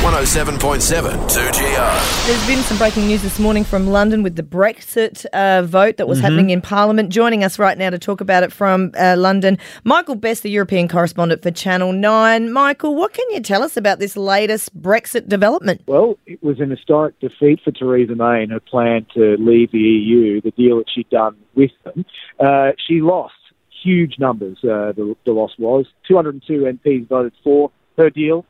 107.7 2GO. There's been some breaking news this morning from London with the Brexit vote that was happening in Parliament. Joining us right now to talk about it from London, Michael Best, the European correspondent for Channel 9. Michael, what can you tell us about this latest Brexit development? Well, it was an historic defeat for Theresa May in her plan to leave the EU, the deal that she'd done with them. She lost huge numbers, the loss was. 202 MPs voted for her deal,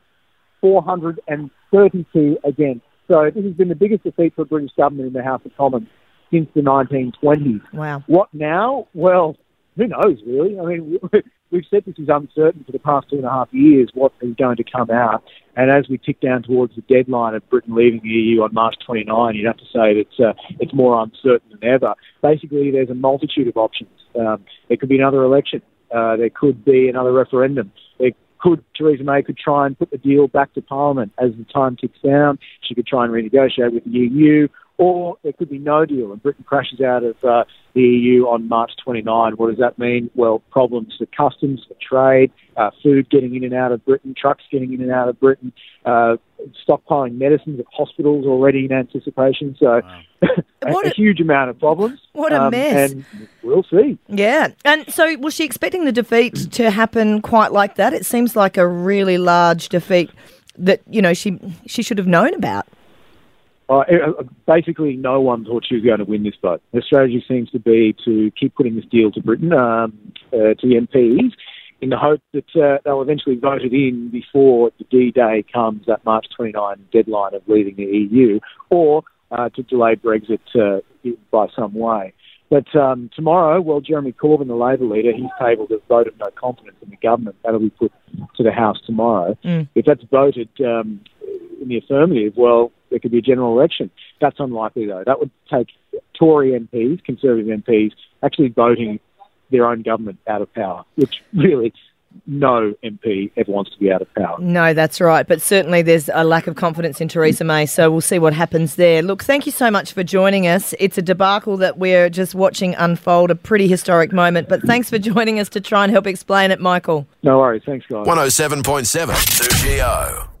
432 against. So this has been the biggest defeat for a British government in the House of Commons since the 1920s. Wow. What now? Well, who knows, really? I mean, we've said this is uncertain for the past 2.5 years, what is going to come out. And as we tick down towards the deadline of Britain leaving the EU on March 29, you'd have to say that it's more uncertain than ever. Basically, there's a multitude of options. There could be another election. There could be another referendum. Theresa May could try and put the deal back to Parliament as the time ticks down. She could try and renegotiate with the EU, or there could be no deal and Britain crashes out of the EU on March 29. What does that mean? Well, problems for customs, for trade, food getting in and out of Britain, trucks getting in and out of Britain, stockpiling medicines at hospitals already in anticipation. So a huge amount of problems. What a mess. And we'll see. Yeah. And so was she expecting the defeat to happen quite like that? It seems like a really large defeat that, you know, she should have known about. Basically, no one thought she was going to win this vote. Her strategy seems to be to keep putting this deal to Britain, to the MPs, in the hope that they'll eventually vote it in before the D-Day comes, that March 29 deadline of leaving the EU, or to delay Brexit by some way. But tomorrow, well, Jeremy Corbyn, the Labor leader, he's tabled a vote of no confidence in the government. That'll be put to the House tomorrow. If that's voted in the affirmative, well, there could be a general election. That's unlikely, though. That would take Tory MPs, Conservative MPs, actually voting their own government out of power, which really no MP ever wants to be out of power. No, that's right. But certainly there's a lack of confidence in Theresa May, so we'll see what happens there. Look, thank you so much for joining us. It's a debacle that we're just watching unfold, a pretty historic moment. But thanks for joining us to try and help explain it, Michael. No worries. Thanks, guys. 107.7 2GO.